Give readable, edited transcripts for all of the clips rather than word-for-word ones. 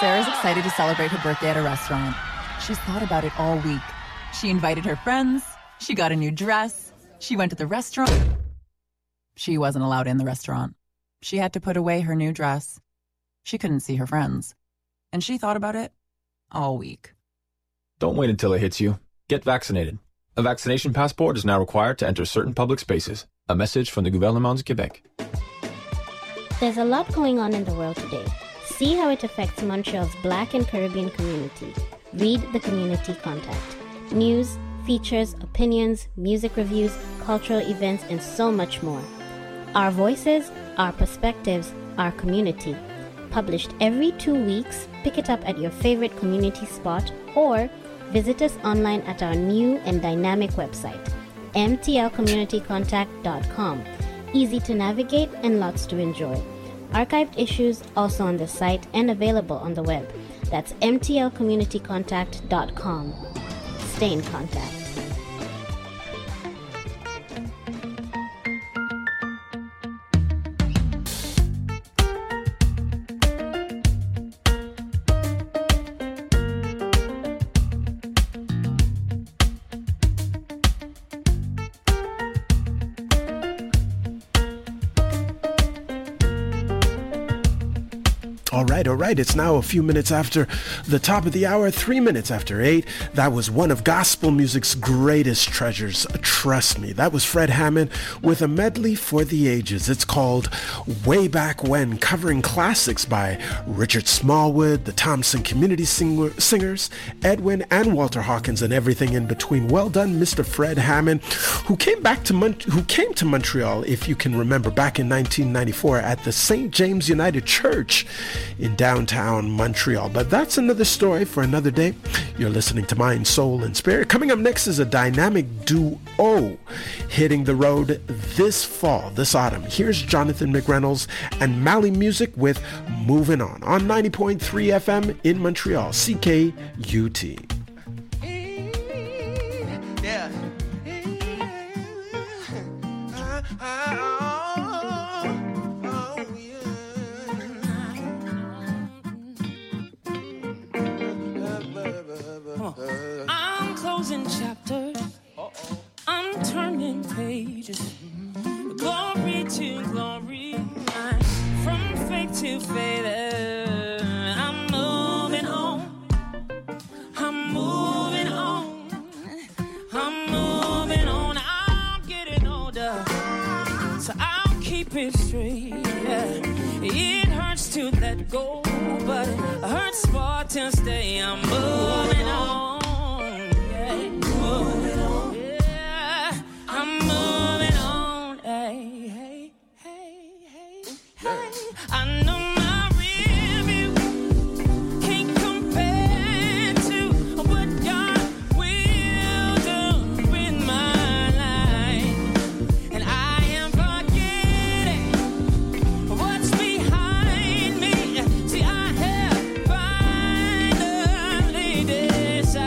Sarah's excited to celebrate her birthday at a restaurant. She's thought about it all week. She invited her friends. She got a new dress. She went to the restaurant. She wasn't allowed in the restaurant. She had to put away her new dress. She couldn't see her friends. And she thought about it all week. Don't wait until it hits you. Get vaccinated. A vaccination passport is now required to enter certain public spaces. A message from the Gouvernement du Québec. There's a lot going on in the world today. See how it affects Montreal's Black and Caribbean community. Read the Community Contact. News, features, opinions, music reviews, cultural events, and so much more. Our voices, our perspectives, our community. Published every 2 weeks, pick it up at your favorite community spot or visit us online at our new and dynamic website, mtlcommunitycontact.com. Easy to navigate and lots to enjoy. Archived issues also on the site and available on the web. That's mtlcommunitycontact.com. Stay in contact. All right. It's now a few minutes after the top of the hour, 3 minutes after 8. That was one of gospel music's greatest treasures. Trust me. That was Fred Hammond with a medley for the ages. It's called Way Back When, covering classics by Richard Smallwood, the Thompson Community Singers, Edwin and Walter Hawkins, and everything in between. Well done, Mr. Fred Hammond, who came to Montreal, if you can remember, back in 1994 at the St. James United Church in downtown Montreal. But that's another story for another day. You're listening to Mind, Soul, and Spirit. Coming up next is a dynamic duo hitting the road this fall, this autumn. Here's Jonathan McReynolds and Mali Music with Moving On 90.3 FM in Montreal, CKUT. Yeah. I'm closing chapters. I'm turning pages. Glory to glory. From faith to faith. I'm moving on. I'm moving on. I'm moving on. I'm getting older, so I'll keep it straight. It hurts to let go, but it hurts more to stay. I'm moving on. Yeah, moving on. Yeah, I'm moving on. Hey, hey, hey, hey, hey. I know my review can't compare to what God will do in my life, and I am forgetting what's behind me. See, I have finally decided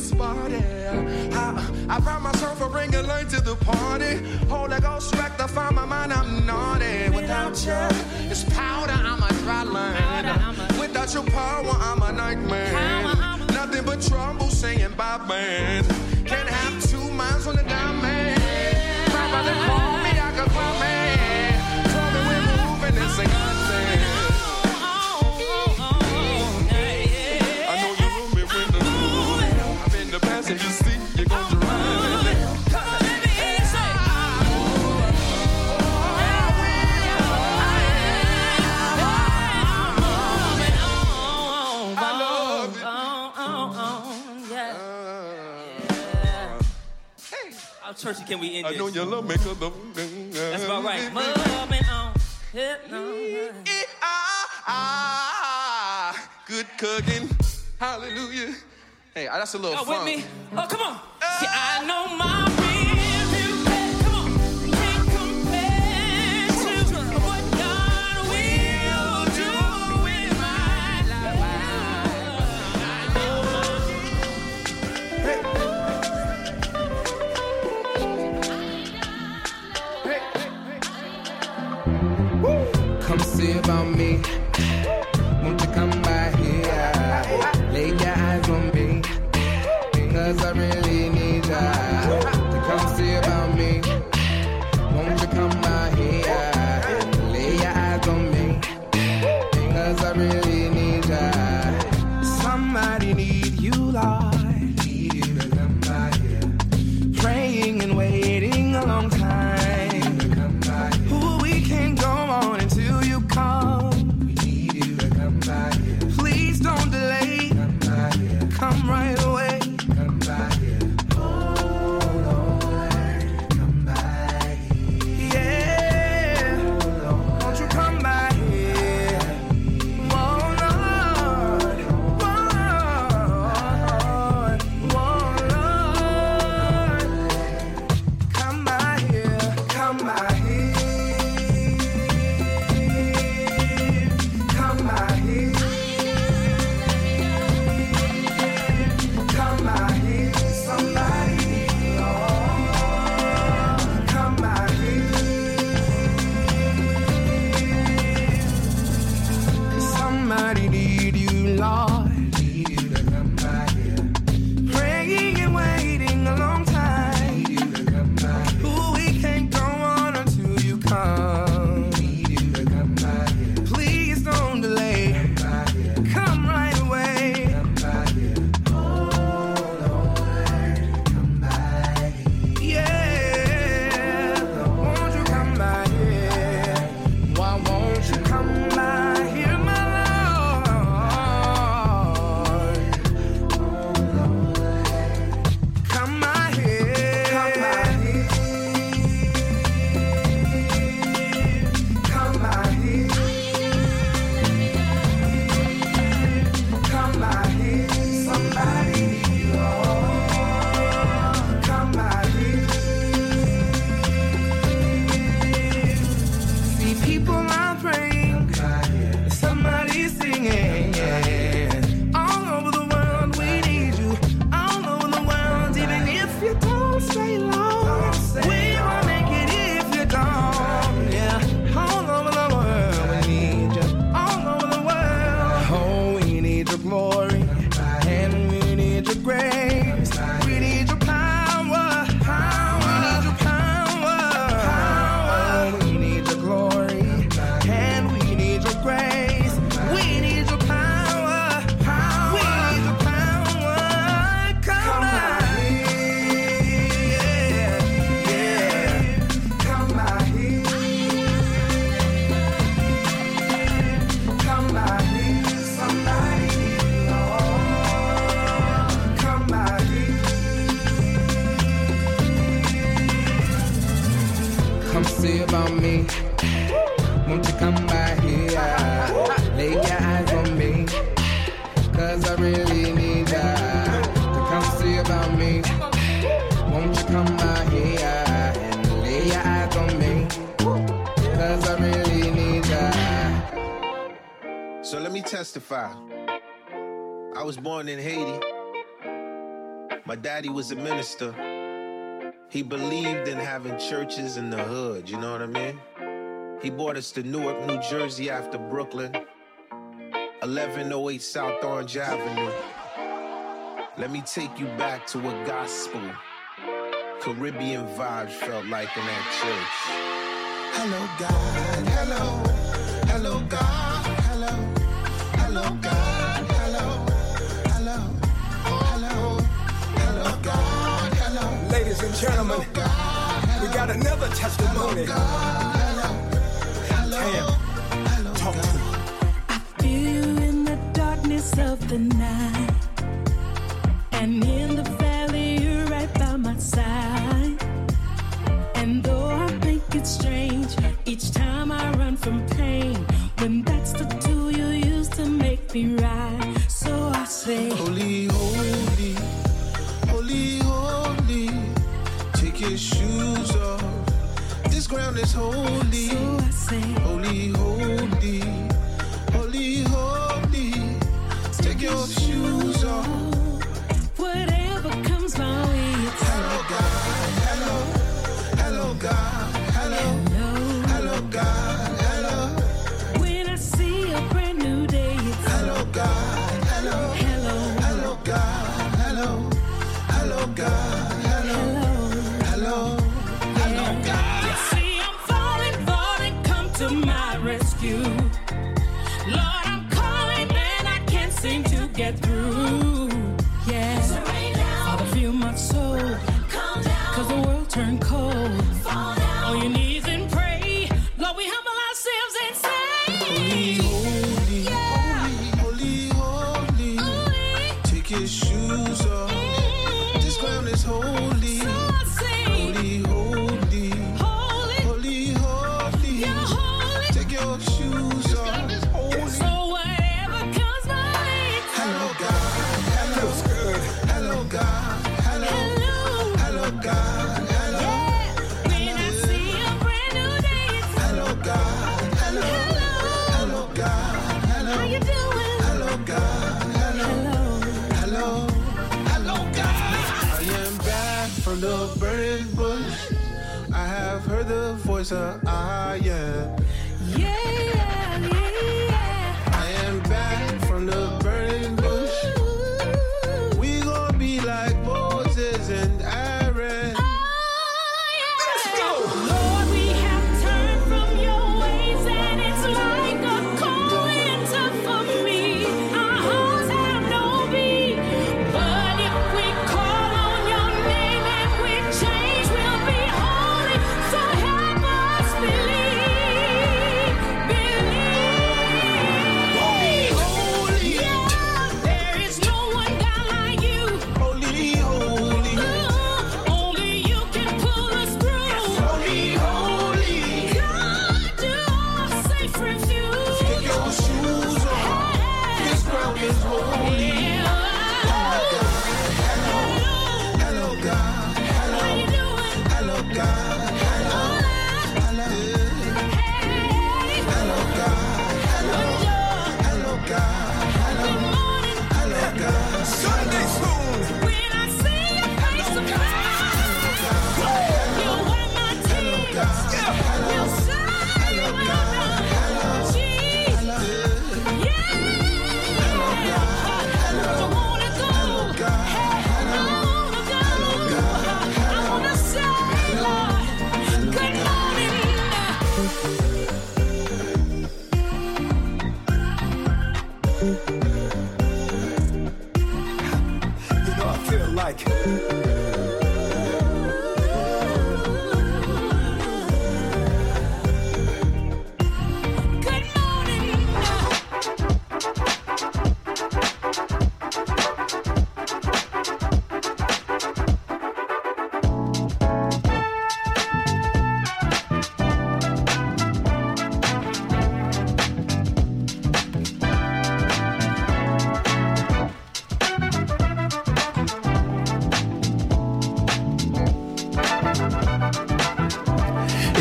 spot, I found myself a ring and late to the party. Holy Ghost rectify my mind, I'm naughty. Without you, it's powder, I'm a dry line. Without your power, I'm a nightmare. Nothing but trouble saying bye, man. Can't have two minds on the diamond. Rather call me, I could call me. Tell me we're moving and sing our thing. I know you room me when the I'm in the passenger seat, you're gonna drive. Churchy, can we end this? I know you love me cause that's about right. Moving on. Good cooking. Hallelujah. Hey, that's a little fun. With me? Oh, come on. See, I know my real bad. Come on. Can't compare to what God will do in my Come see about me. Won't you come by here? Lay your eyes on me, cause I really need ya. To come see about me. Won't you come by here? Lay your eyes on me, cause I really need ya. Somebody need you, Lord. Need you to come by here. Praying and waiting a long time. We can't go on until you come. We need you to come by here. Please don't delay. Come by here. Come right away. Come by here. Oh Lord, come by here. Yeah. Won't you come by here? Oh Lord, oh Lord, come by here. Come by here. Somebody need you, Lord. Need you to come by here. Praying and waiting a long time. Need you to come by here. Ooh, we can't go on until you come. Need you to come by here. Please don't delay. Come by here. Come right away. Come by here. Oh Lord, come by here. Yeah. Won't you come by here? Why won't you come by here, my come by here. Come by here. Come by here. Come by here. Somebody need you. Come by here. See people are praying. Somebody's singing. All over the world we need you. All over the world, even if you don't stay long, we won't make it if you don't. Yeah, all over the world we need you. All over the world. Oh, we need your glory and we need your grace. We need your power. We need your power. Oh, we need your glory and we need your grace. We need your power. We need your power. Come by here. Yeah. Come by here. Come by here. Somebody need you, Lord. Come by here. Come see about me. Won't you come by here? Lay your eyes on me, cause I really need ya. To come see about me. Won't you come by here and lay your eyes on me, cause I really need ya. So let me testify. I was born in Haiti. My daddy was a minister. He believed in having churches in the hood, you know what I mean? He brought us to Newark, New Jersey after Brooklyn. 1108 South Orange Avenue. Let me take you back to what gospel, Caribbean vibes felt like in that church. Hello God, hello, hello God, hello, hello God, hello, hello, hello, hello God, hello. Ladies and gentlemen, we got another testimony. Damn, talk to me. I feel you in the darkness of the night, and in the valley you're right by my side. And though I think it's strange, each time I run from pain, when that's the tool you use to make me right. So I say, holy, holy, holy, holy, take your shoes off. This ground is holy. So I say, holy, holy, holy, holy, take your shoes off. whatever comes my way, it's Hello God, hello, hello God, hello, hello God, hello. when I see a brand new day, it's Hello God, hello, hello, hello God, hello, hello God, hello, hello, hello God. You see, I'm falling, come to my rescue. Lord, I'm calling and I can't seem to get through. Yeah, Father, feel my soul. Cause the world turned cold. On your knees and pray. Lord, we humble ourselves and say, Holy, holy, holy, holy, take your shoes off. This ground is holy. so I say, Holy, holy, holy, holy, holy, you're holy. take your shoes off. So whatever comes my way, it's Hello God, hello, Feels good. hello God, hello, hello. hello God, hello, When I see a brand new day, it's hello God, hello, hello God, hello, how you doing? hello God, hello, hello, hello God. I am back from the burning bush. I have heard the voice of I am. Yeah. I am back from the burning bush. We gon' be like Moses and Aaron. Lord, we have turned from your ways, and it's like a cold winter for me. Our hearts have no beat, but if we call on your name and we change, we'll be holy. So help us believe. Holy, Yeah, there is no one God like you. holy, holy, Only you can pull us through. holy,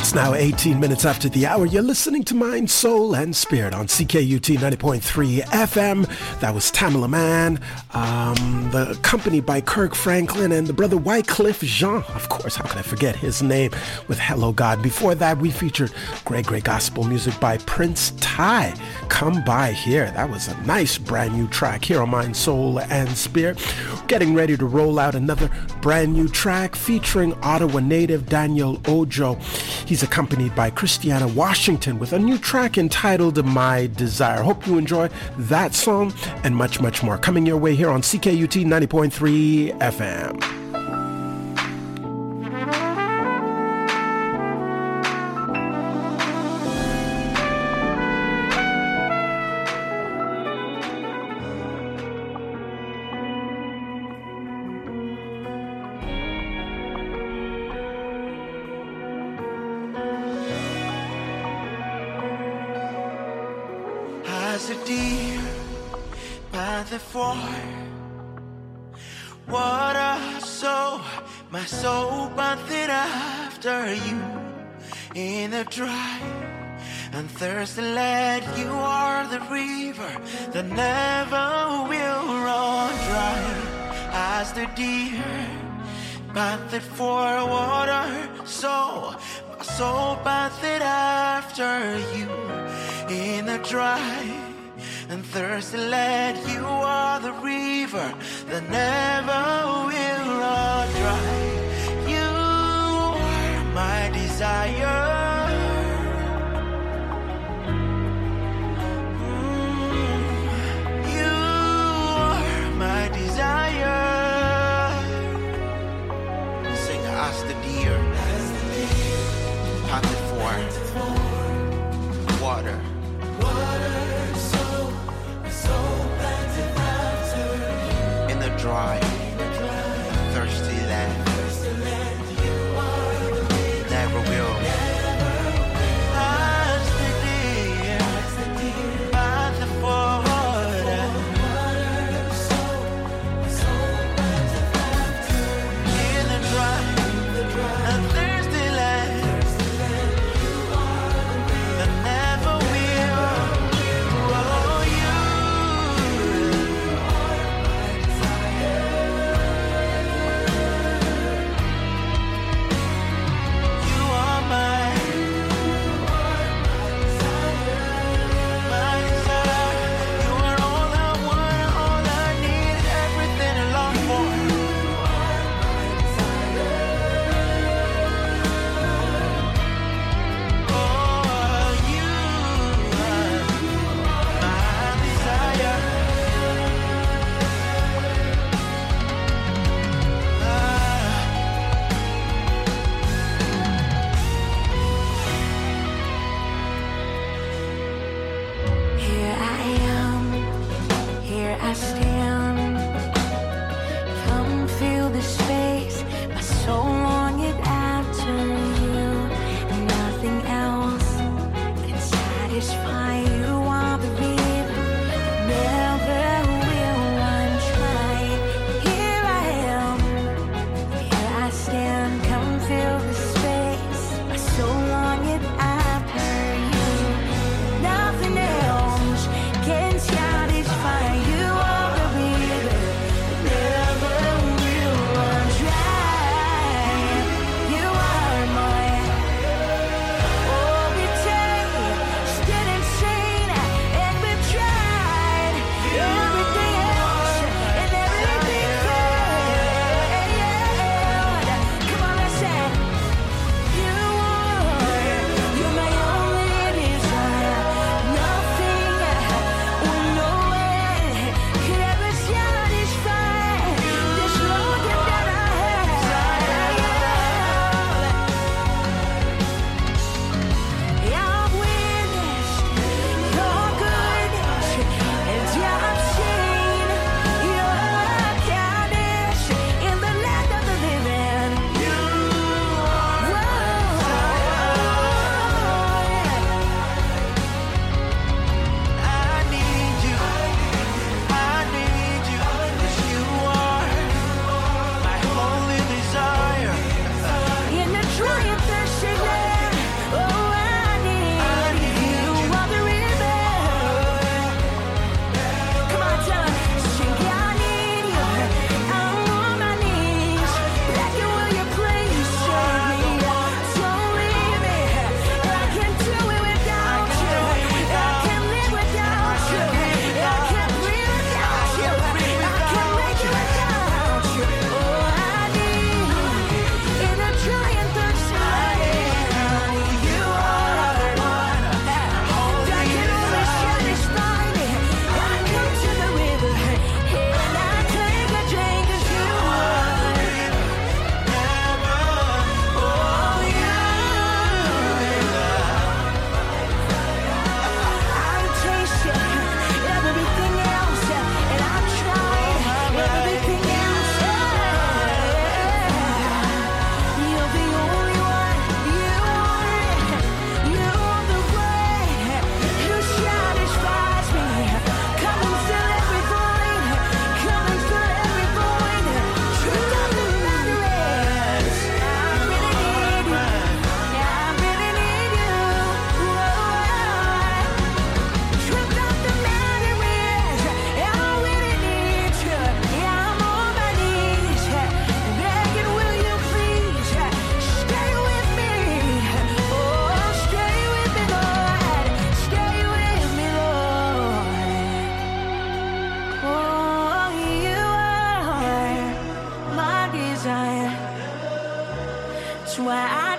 It's now 18 minutes after the hour. You're listening to Mind, Soul, and Spirit on CKUT 90.3 FM. That was Tamala Man, accompanied by Kirk Franklin and the brother Wycliffe Jean. Of course, how could I forget his name with Hello God. Before that, we featured great gospel music by Prince Ty. Come by here. That was a nice brand new track here on Mind, Soul, and Spirit. Getting ready to roll out another brand new track featuring Ottawa native Daniel Ojo. He's accompanied by Christiana Washington with a new track entitled My Desire. Hope you enjoy that song and much, much more coming your way here on CKUT 90.3 FM. As a deer by the ford, water so my soul panted after you. In the dry and thirsty land, you are the river that never will run dry. As the deer panted for water, so my soul panted after you. In the dry and thirsty land, you are the river that never will run dry. You are my desire. You are my desire. Sing as the deer panted for water. In the dry, thirsty land, never will. As the deer by the ford, in the dry and thirsty land, that never will. Oh, you.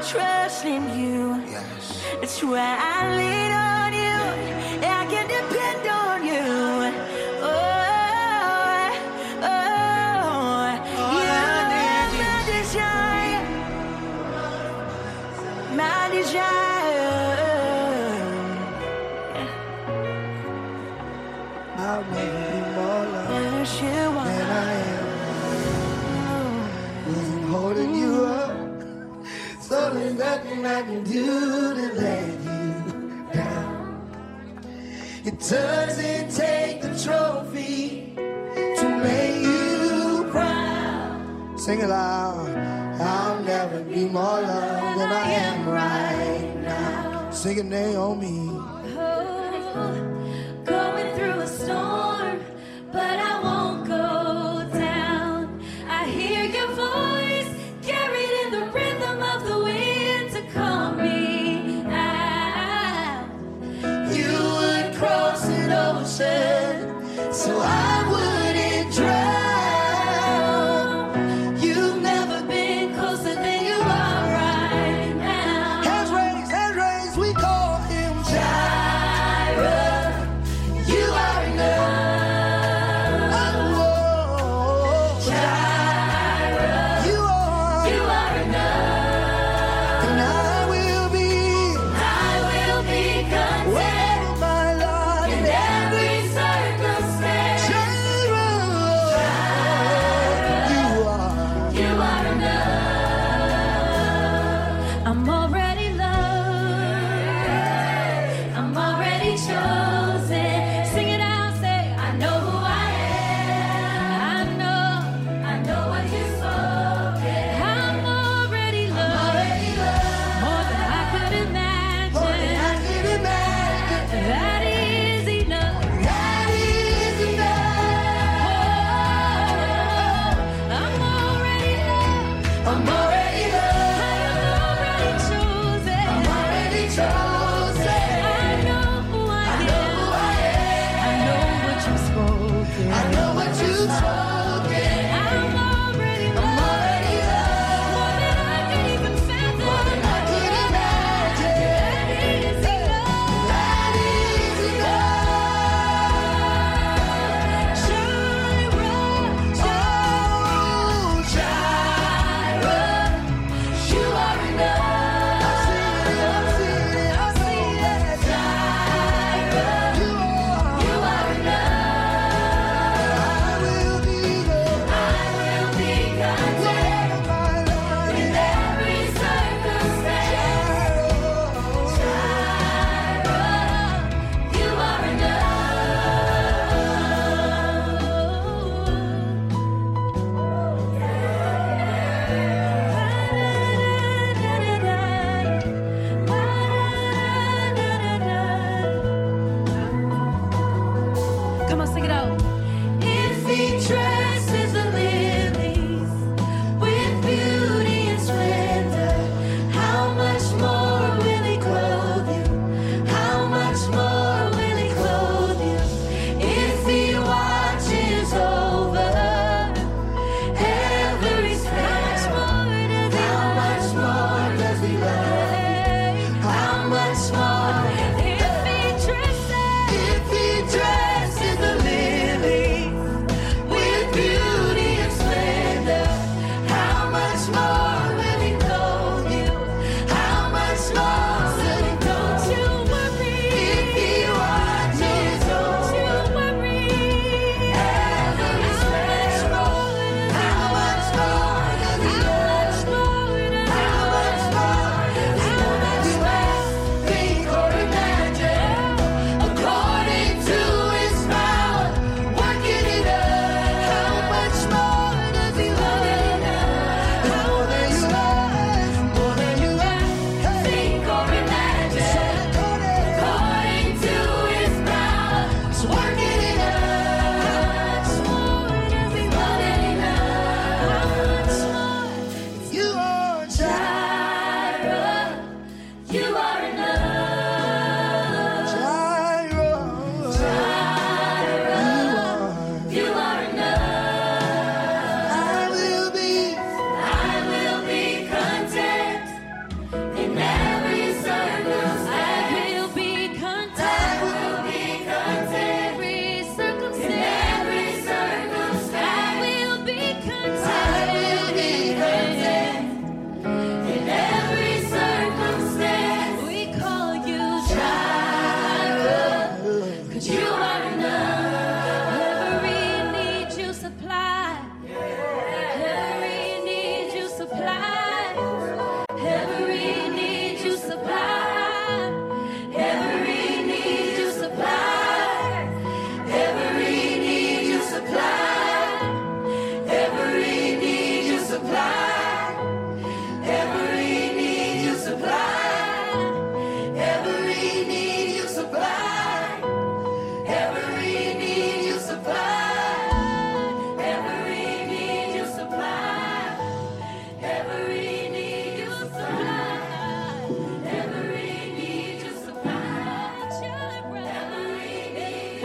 trust in you. Yes. That's why I lean on you. I can depend on you. My desire. I'll never be more loved than I am. Wasn't holding you up, so there's nothing I can do to let you down. It doesn't take the trophy to make you proud. Sing it loud. I'll never be more loved than I am right now. Sing it, Naomi. Going through a storm, but I won't go down. I hear your voice carried in the rhythm of the wind to call me out. You would cross an ocean, so I wouldn't drown. I'm already loved.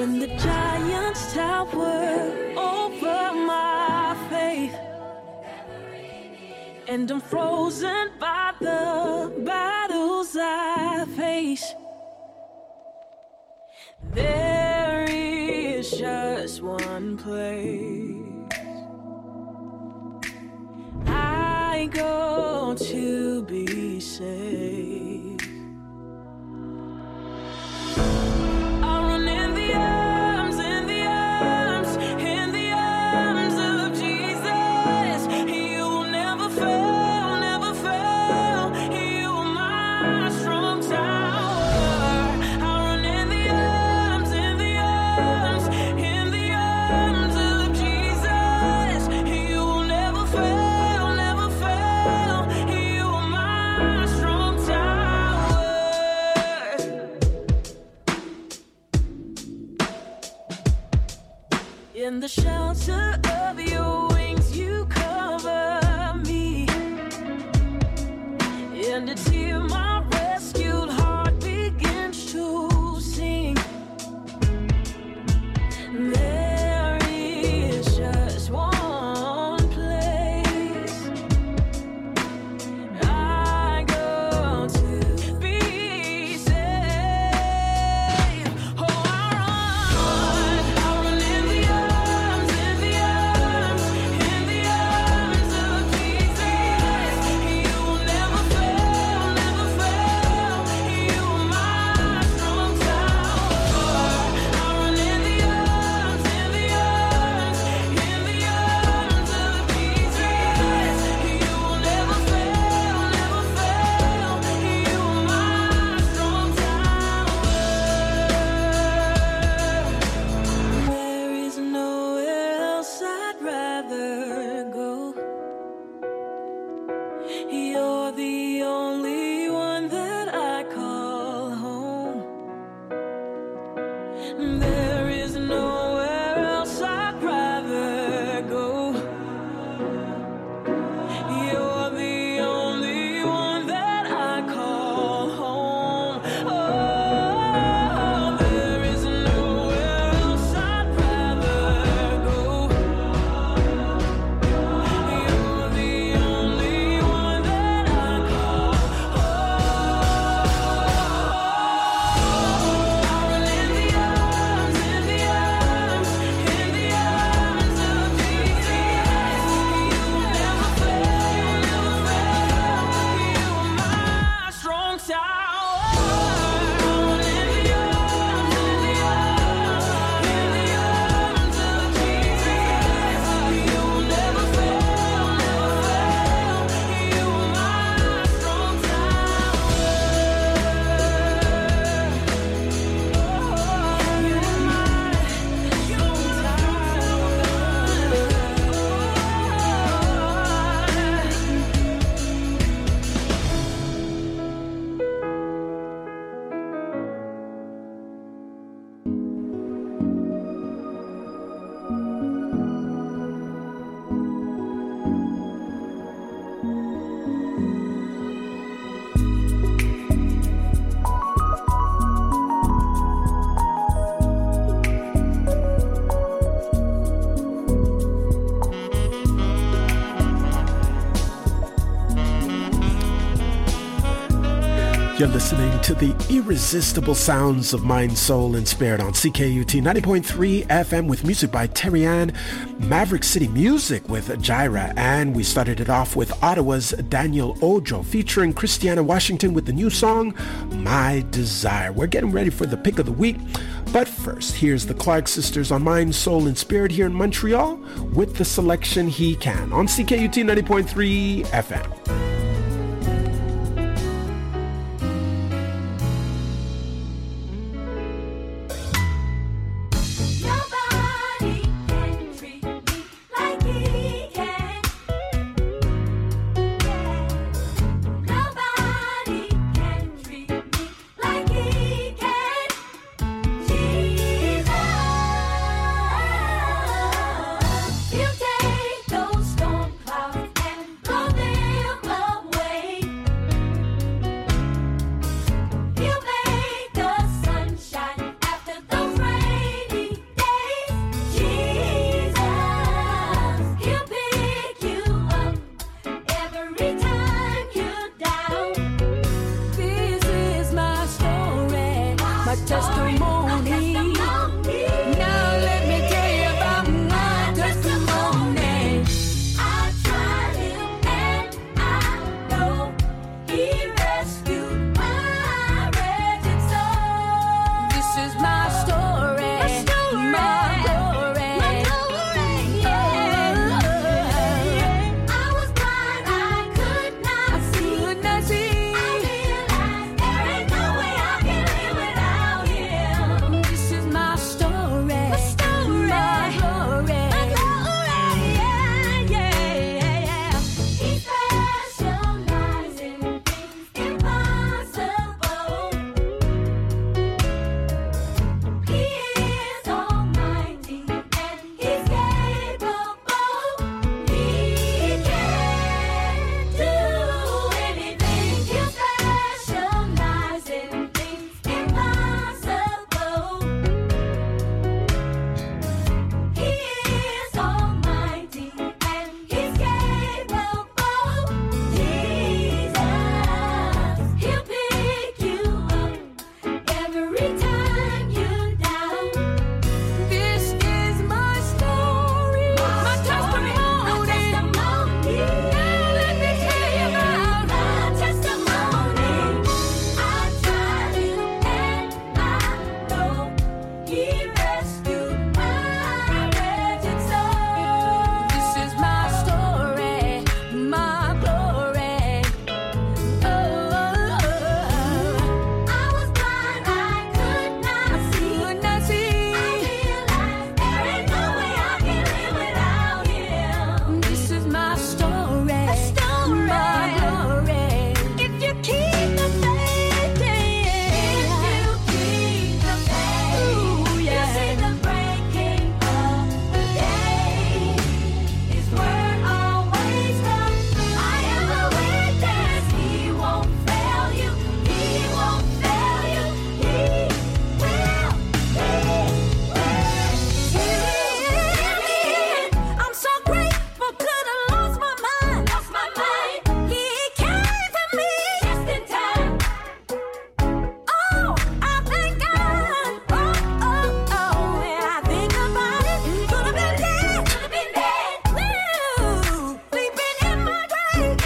when the giants tower over my faith, and I'm frozen by the battles I face. There is just one place I go to be safe. I run in the arms, in the arms, in the arms of Jesus. He will never fail, never fail. He will my strong tower. I run in the arms, in the arms, in the arms of Jesus. He will never fail, never fail. He will my strong tower. In the shelter of your wings, you cover me, and it's here my rescued heart begins to sing. There is just one place I go to be safe. Oh, I run in the arms, in the arms, in the arms of Jesus. He will never fail, never fail. He will my strong tower. I run in the arms, in the arms, in the arms of Jesus. He will never fail, never fail. He will my strong tower. There is nowhere else I'd rather go. You're the only one that I call home. There is nowhere else I'd rather go. You're the only one that I call home. Oh, there is nowhere else I'd rather go. You're the only one that I call home. I run in the arms, in the arms, in the arms of Jesus. You will never fail, never fail. You are my strong tower. I run in the arms, in the arms, in the arms of Jesus. You will never fail, never fail. You are my strong tower. You are my strong You're listening to the irresistible sounds of Mind, Soul, and Spirit on CKUT 90.3 FM with music by Terry Ann, Maverick City Music with Jaira, and we started it off with Ottawa's Daniel Ojo featuring Christiana Washington with the new song, My Desire. We're getting ready for the pick of the week, but first, here's the Clark Sisters on Mind, Soul, and Spirit here in Montreal with the selection He Can on CKUT 90.3 FM. Nobody can treat me like He can. Nobody can treat me like He can. Jesus, you take those storm clouds and blow them testimony. Now let me tell you about my testimony. I tried him and I know he rescued my wretched soul. This is my story, my glory. I was blind, I could not see. I realized there ain't no way I can live without him. This is my story, my glory. He specializes in things impossible. He is almighty and he's capable. He can do anything. He specializes in things impossible. He is almighty and he's capable. Jesus, he'll pick you up every time you're down. This is my story, my testimony. Now let me tell you about my testimony. I tried him and I know he rescued my wretched soul. This is my story, my glory. I was blind, I could not see. I realized there ain't no way I can live without him. This is my story, my glory. If you keep the faith, you see the breaking of the day. His word always comes. I am a witness. He won't fail you. He won't fail you. He will. I'm so grateful, could have lost my mind. He came for me Just in time. Oh, I thank God. When I think about it, could have been dead. Woo, sleeping in my grave.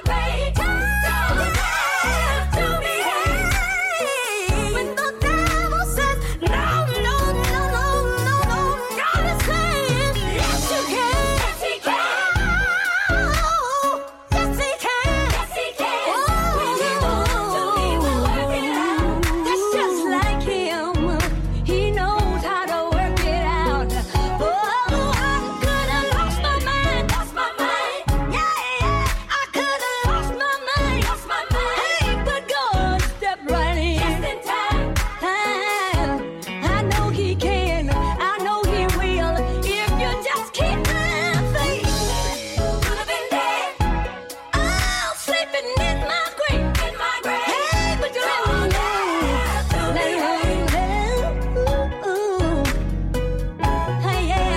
To be when the devil says no, God is saying yes, you can. Yes, he can. Yes, he can. When he wants to, he will work it out. That's just like him. He knows how to work it out. Oh, I could have lost my mind. Yeah, I could have lost my mind. Hey, but God stepped right in. Just in time. I know he can. I know he will. If you just keep my faith. Could have been dead. Oh, sleeping in my grave. Hey, but you let me know. Hey, yeah.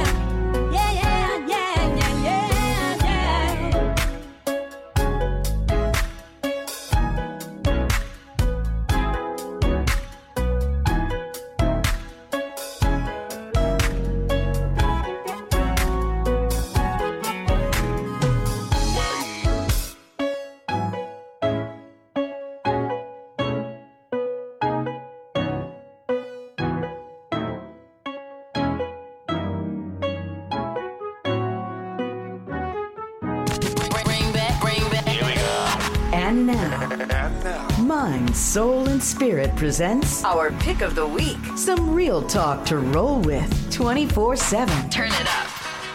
And now, Mind, Soul, and Spirit presents our pick of the week. Some real talk to roll with 24/7. Turn it up.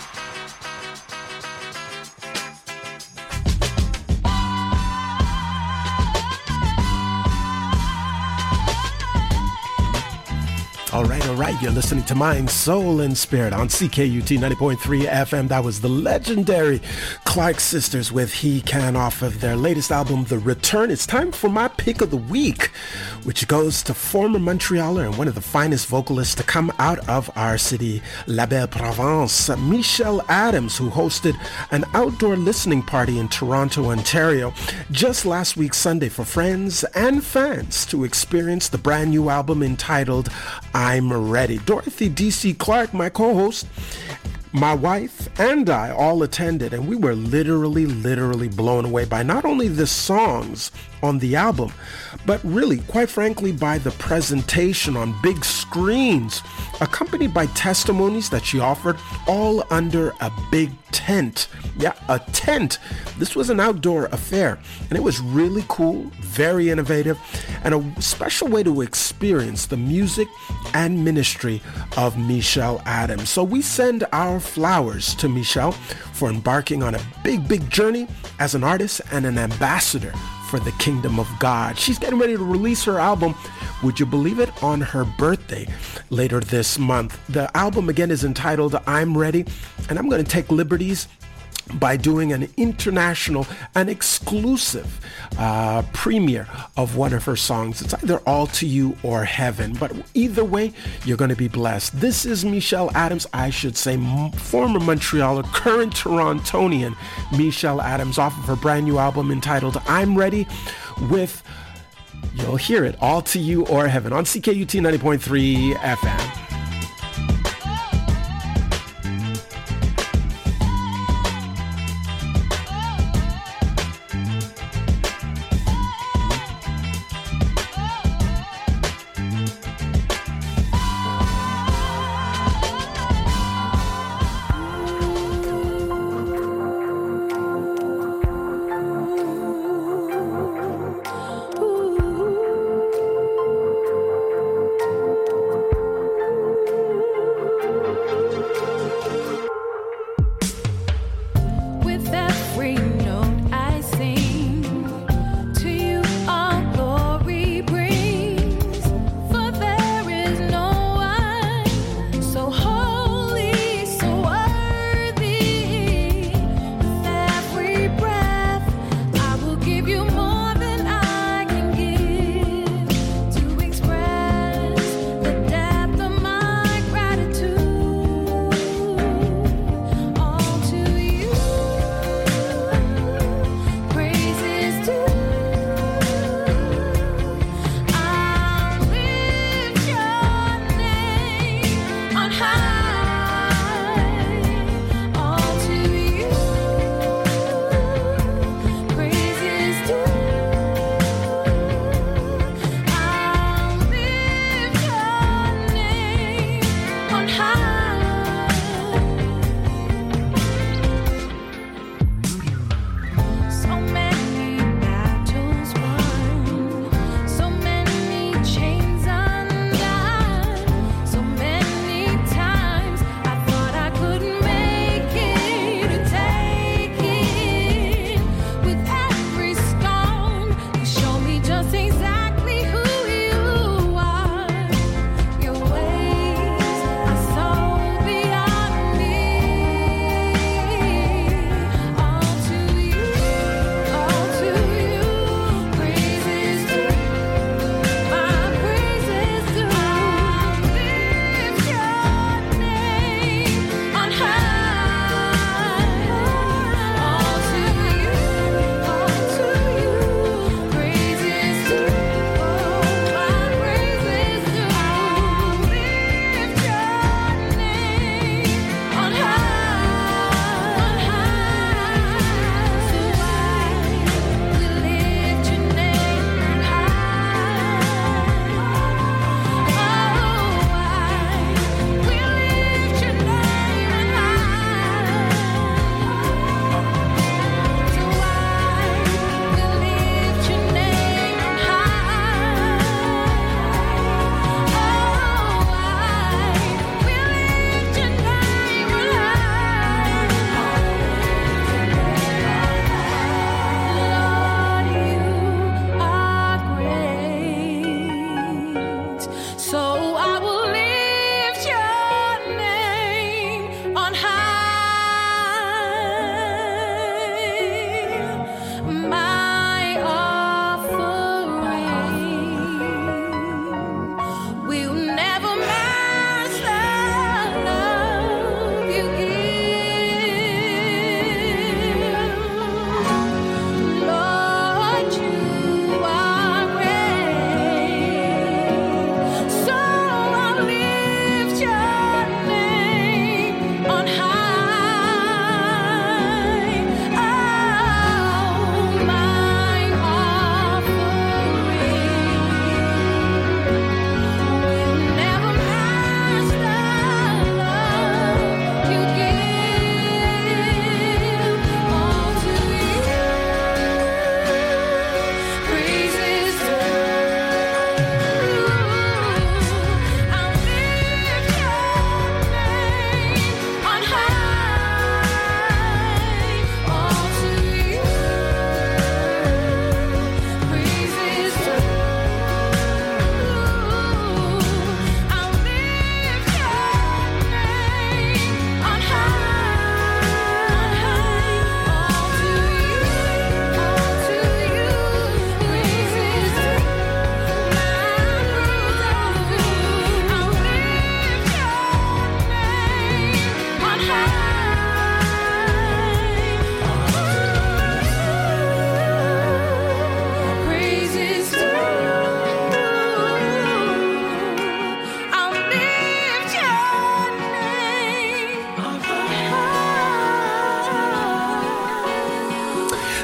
All right. You're listening to Mind, Soul, and Spirit on CKUT 90.3 FM. That was the legendary Clark Sisters with He Can off of their latest album, The Return. It's time for my pick of the week, which goes to former Montrealer and one of the finest vocalists to come out of our city, La Belle Province, Michelle Adams, who hosted an outdoor listening party in Toronto, Ontario, just last week Sunday for friends and fans to experience the brand new album entitled I'm Ready. Dorothy D.C. Clark, my co-host, my wife and I all attended, and we were literally blown away by not only the songs on the album, but really, quite frankly, by the presentation on big screens, accompanied by testimonies that she offered, all under a big tent. Yeah, a tent. This was an outdoor affair, and it was really cool, very innovative, and a special way to experience the music and ministry of Michelle Adams. So we send our flowers to Michelle for embarking on a big journey as an artist and an ambassador for the kingdom of God. She's getting ready to release her album, would you believe it, on her birthday later this month. The album again is entitled I'm Ready, and I'm going to take liberties by doing an international and exclusive premiere of one of her songs. It's either All to You or Heaven, but either way, you're going to be blessed. This is Michelle Adams, I should say former Montrealer, current Torontonian Michelle Adams, off of her brand new album entitled I'm Ready, with, you'll hear it, All to You or Heaven on CKUT 90.3 FM.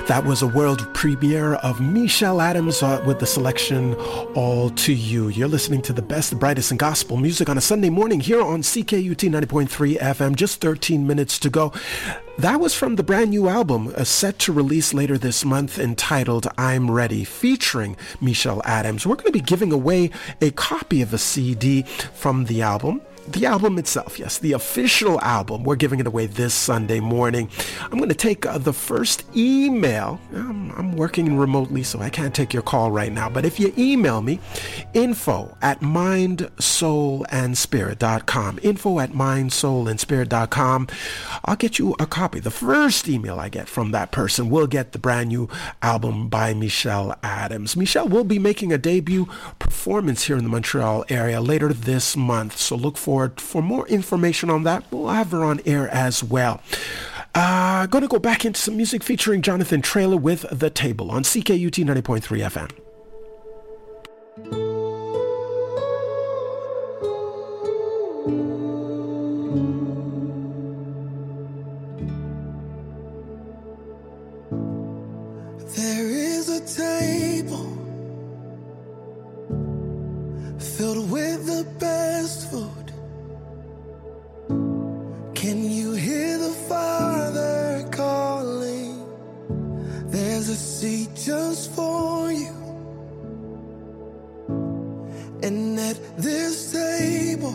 That was a world premiere of Michelle Adams with the selection All to You. You're listening to the best, brightest in gospel music on a Sunday morning here on CKUT 90.3 FM. Just 13 minutes to go. That was from the brand new album set to release later this month entitled I'm Ready, featuring Michelle Adams. We're going to be giving away a copy of a CD from the album. The album itself, yes, the official album. We're giving it away this Sunday morning. I'm going to take the first email. I'm working remotely, so I can't take your call right now. But if you email me, info@mindsoulandspirit.com, info@mindsoulandspirit.com, I'll get you a copy. The first email I get from that person will get the brand new album by Michelle Adams. Michelle will be making a debut performance here in the Montreal area later this month, so look forward for more information on that. We'll have her on air as well. Going to go back into some music featuring Jonathan Traylor with The Table on CKUT 90.3 FM. There is a table filled with the best food. Can you hear the Father calling? There's a seat just for you. And at this table,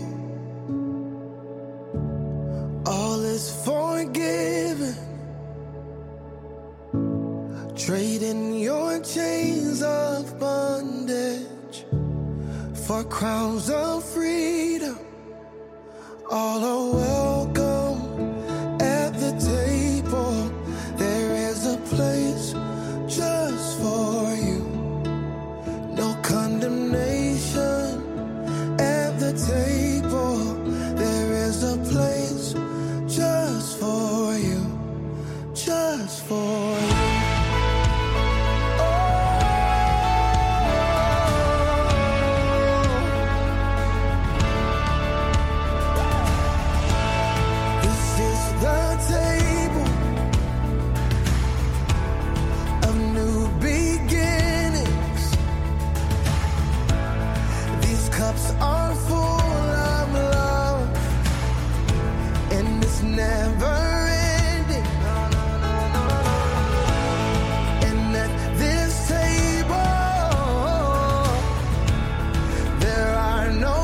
all is forgiven. Trading your chains of bondage for crowns of freedom. All are welcome at the table. There is a place just for you. No condemnation at the table. There is a place just for you. Just for you. Are full of love, and it's never ending. And at this table, there are no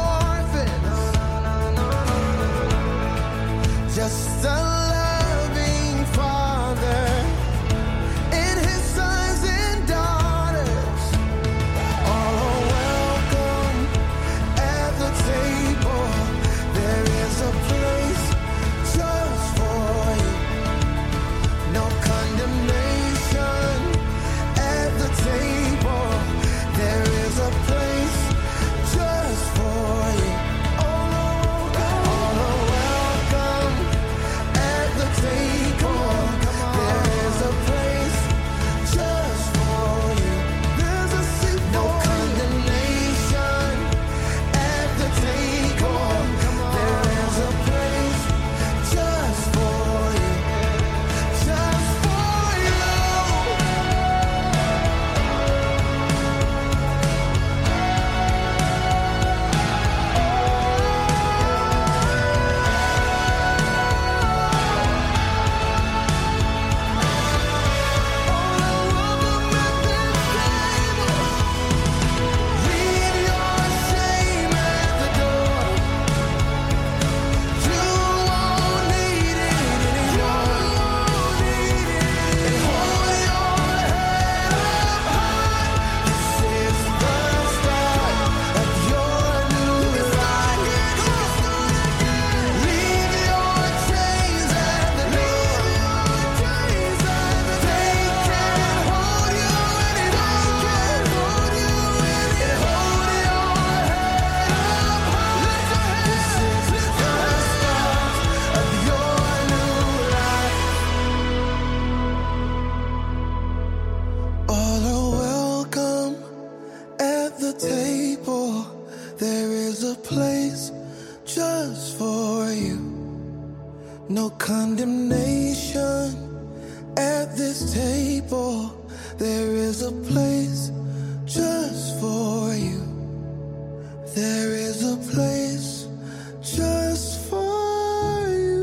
orphans, just a loving Father and His sons and daughters. All are welcome at the table. There is a place just for you. No condemnation at the table. There is a place just for you. All are welcome at the table. There is a place just for you. There's a seat. No condemnation at the table. There is a place just for you. Just for you. Leave your shame at the door. You won't need it anymore. And hold your head up high. This is the start of your new life. Leave your chains at the door. They can't hold you anymore. And hold your head up high. This is the start of your new life. All are welcome at the table. There is a place just for you. No condemnation At this table, there is a place just for you. There is a place just for you.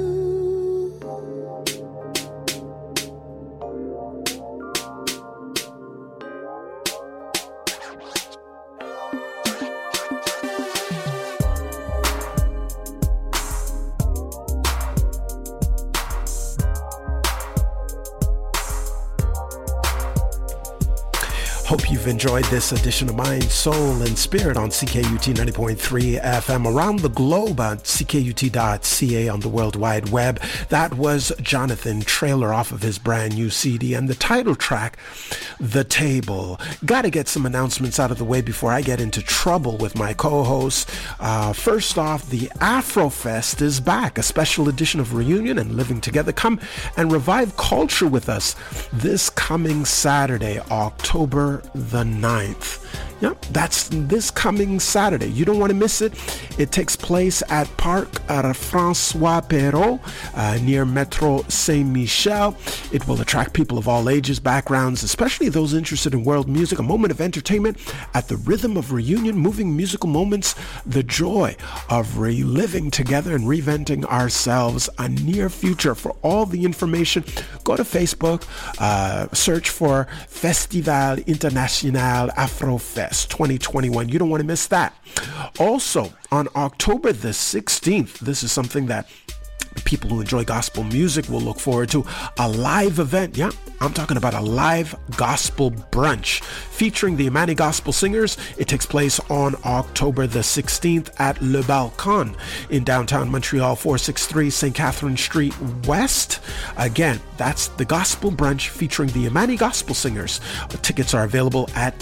Hope you've enjoyed this edition of Mind, Soul, and Spirit on CKUT 90.3 FM around the globe on ckut.ca on the World Wide Web. That was Jonathan, trailer off of his brand new CD, and the title track, The Table. Got to get some announcements out of the way before I get into trouble with my co-hosts. First off, the Afrofest is back, a special edition of Reunion and Living Together. Come and revive culture with us this coming Saturday, October the 9th. Yep, that's this coming Saturday. You don't want to miss it. It takes place at Parc François Perrault near Metro Saint-Michel. It will attract people of all ages, backgrounds, especially those interested in world music. A moment of entertainment at the rhythm of reunion, moving musical moments, the joy of reliving together and reinventing ourselves, a near future. For all the information, go to Facebook, search for Festival International Afrofest 2021. You don't want to miss that. Also, on October the 16th, this is something that people who enjoy gospel music will look forward to, a live event. Yeah, I'm talking about a live gospel brunch featuring the Imani Gospel Singers. It takes place on October the 16th at Le Balcon in downtown Montreal, 463 St. Catherine Street West. Again, that's the gospel brunch featuring the Imani Gospel Singers. Tickets are available at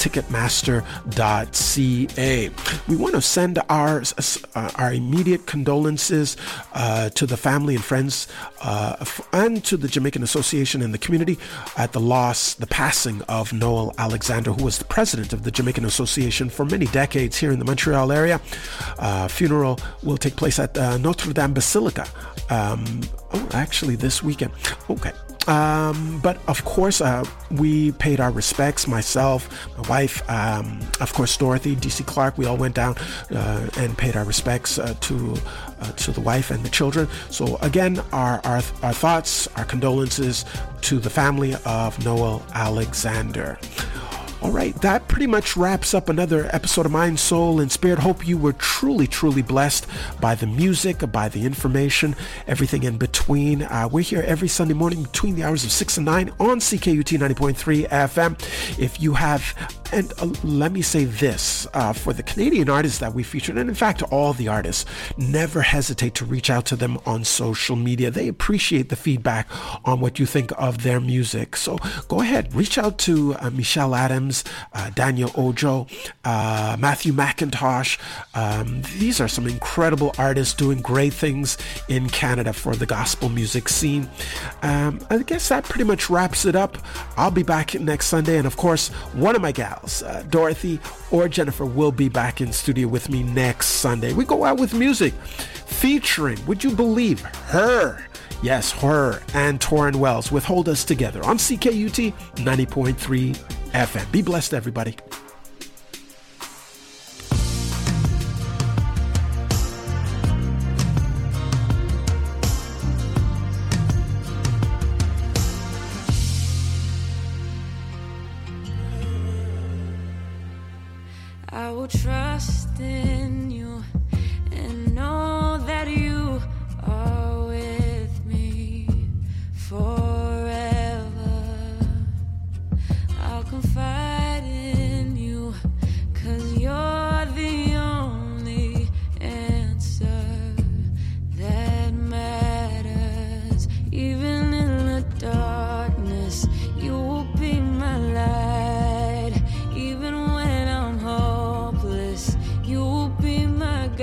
ticketmaster.ca. We want to send our immediate condolences to the family and friends and to the Jamaican Association and the community at the passing of Noel Alexander, who was the president of the Jamaican Association for many decades here in the Montreal area. Funeral will take place at Notre Dame Basilica. Actually this weekend. Okay. But of course, we paid our respects, myself, my wife, of course, Dorothy, DC Clark. We all went down and paid our respects to the wife and the children. So again, our thoughts, our condolences to the family of Noel Alexander. All right, that pretty much wraps up another episode of Mind, Soul, and Spirit. Hope you were truly, truly blessed by the music, by the information, everything in between. We're here every Sunday morning between the hours of 6 and 9 on CKUT 90.3 FM. If you have, and let me say this, for the Canadian artists that we featured, and in fact all the artists, never hesitate to reach out to them on social media. They appreciate the feedback on what you think of their music. So go ahead, reach out to Michelle Adams, Daniel Ojo, Matthew McIntosh. These are some incredible artists doing great things in Canada for the gospel music scene. I guess that pretty much wraps it up. I'll be back next Sunday, and of course, one of my gals, Dorothy or Jennifer, will be back in studio with me next Sunday. We go out with music featuring, would you believe, her? Yes, her and Torrin Wells with Hold Us Together on CKUT 90.3 FM. Be blessed, everybody. I will trust in you and know that you are with me forever. I'll confide in you, 'cause you're the only answer that matters. Even in the darkness, you will be my light. Even when I'm hopeless, you will be my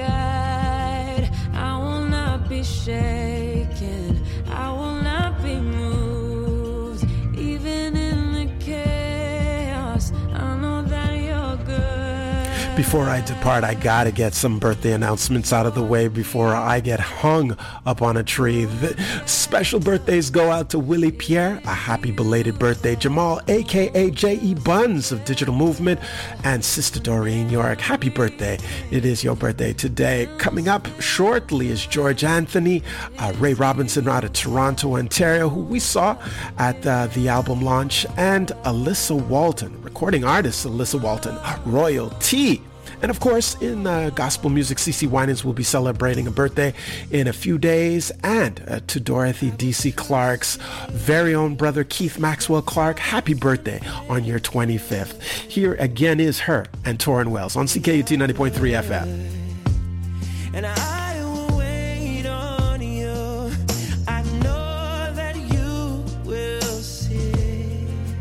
Before I depart, I gotta get some birthday announcements out of the way before I get hung up on a tree. The special birthdays go out to Willie Pierre, a happy belated birthday. Jamal, aka J.E. Buns of Digital Movement, and Sister Doreen York, happy birthday. It is your birthday today. Coming up shortly is George Anthony, Ray Robinson out of Toronto, Ontario, who we saw at the album launch, and Alyssa Walton, recording artist Alyssa Walton, Royalty. And of course, in gospel music, CeCe Winans will be celebrating a birthday in a few days. And to Dorothy D.C. Clark's very own brother, Keith Maxwell Clark, happy birthday on your 25th. Here again is her and Torrin Wells on CKUT 90.3 FM. And I will wait on you. I know that you will see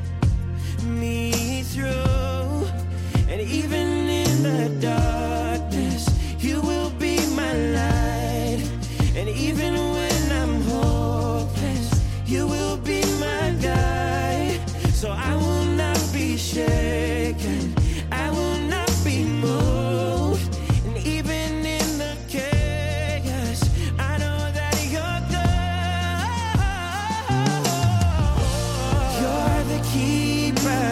me through. And even in the darkness, you will be my light. And even when I'm hopeless, you will be my guide. So I will not be shaken, I will not be moved. And even in the chaos, I know that you're good. You're the keeper,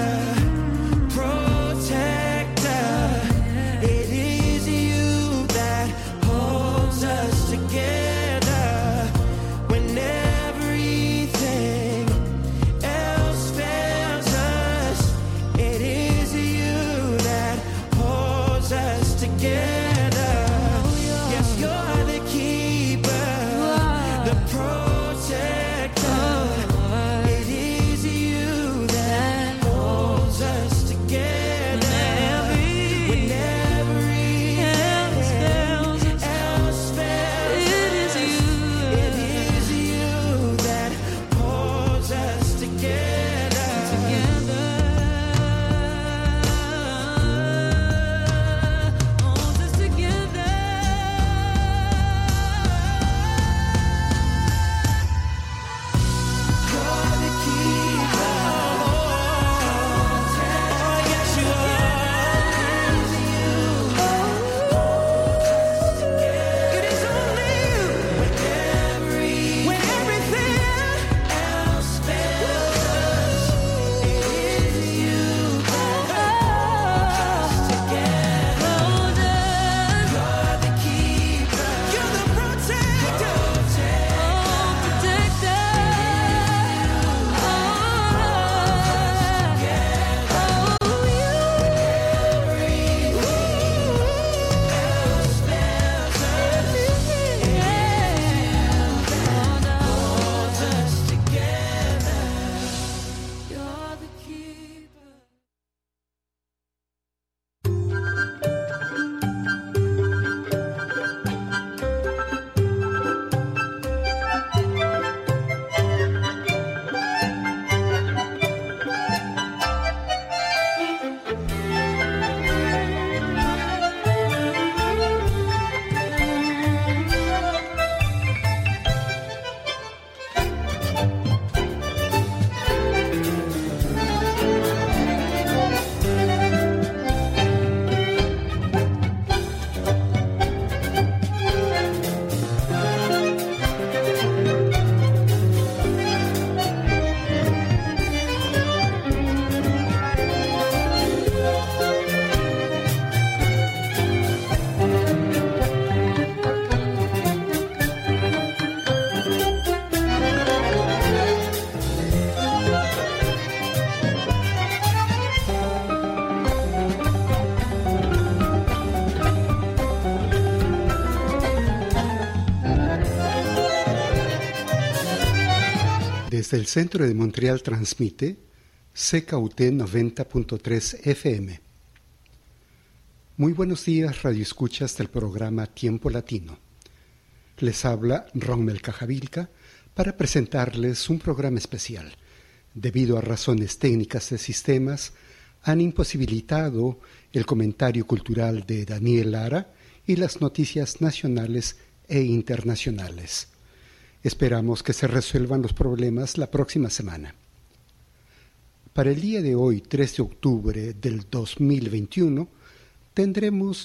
protector. It is you that holds us together when everything else fails us. It is you that holds us together. Yes, you're the keeper, the protector. It is you that holds us together when everything else fails. It is you that holds us together. Holds us together. You're the keeper. Oh, yes, you are. It is only you. When everything else fails us, it is you that holds us together. You're the keeper. You're the protector. Desde el centro de Montreal transmite CKUT 90.3 FM. Muy buenos días, radioescuchas del programa Tiempo Latino. Les habla Rommel Cajavilca para presentarles un programa especial. Debido a razones técnicas de sistemas, han imposibilitado el comentario cultural de Daniel Lara y las noticias nacionales e internacionales. Esperamos que se resuelvan los problemas la próxima semana. Para el día de hoy, 3 de octubre del 2021, tendremos